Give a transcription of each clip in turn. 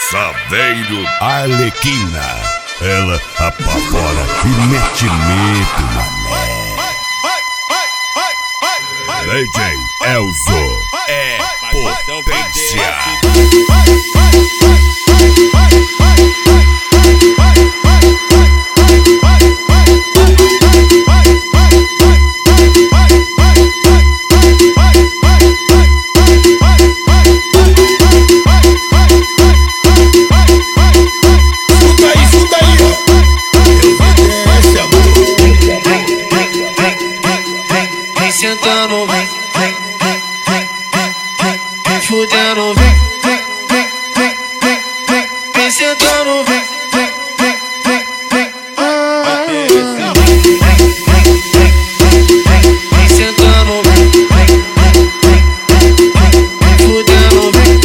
Saveiro Arlequina, ela apavora e mete medo, mané. DJ Elzo é potência. Sentando, vem, fudendo, vem, sentando, vem, sentando, vem, fudendo, vem,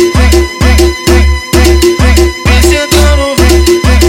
sentando, vem.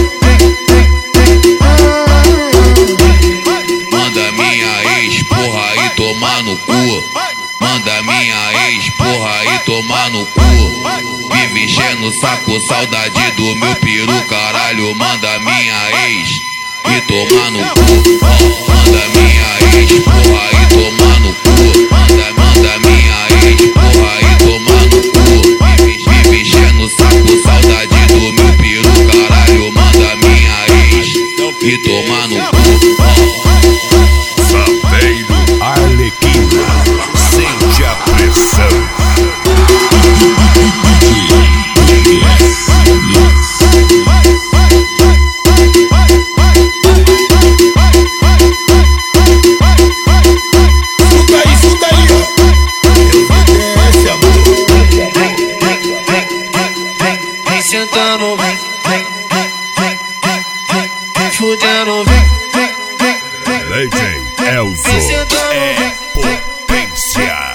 Manda minha ex, porra, e tomar no cu. Manda minha ex, porra, e tomar no cu. Vive enchendo o saco, saudade do meu peru, caralho. Manda minha ex e tomar no cu. Manda minha ex, porra, e tomar no cu. Manda minha ex, porra, e tomar no cu. Vive enchendo o saco, saudade do meu peru, caralho. Manda minha ex e tomar no cu. Saveiro Arlequina, sente a pressão. Escuta aí, ó. Desce, amor. Vem sentando, vem, fudendo, vem. DJ Elzo é potência.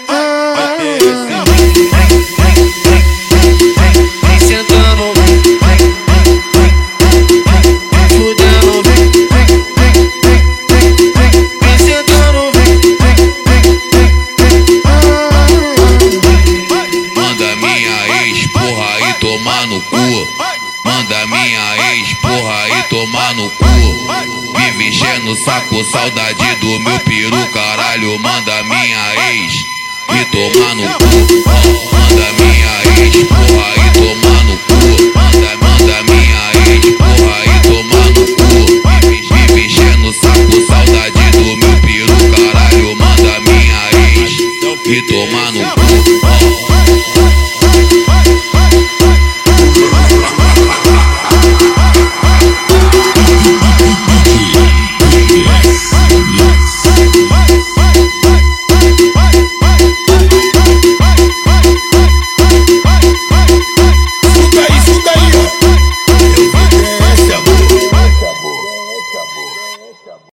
Vem sentando, vem, fudendo, vem, sentando, vem. Manda minha ex, porra, e tomar no cu. Manda minha ex, porra, e tomar no cu. Vive enchendo o saco, saudade do meu peru, caralho. Manda minha ex e tomar no cu. Manda minha ex, porra, e tomar no cu. Manda minha ex, porra, e tomar no cu. Vive enchendo o saco, saudade do meu peru, caralho. Manda minha ex e tomar no cu.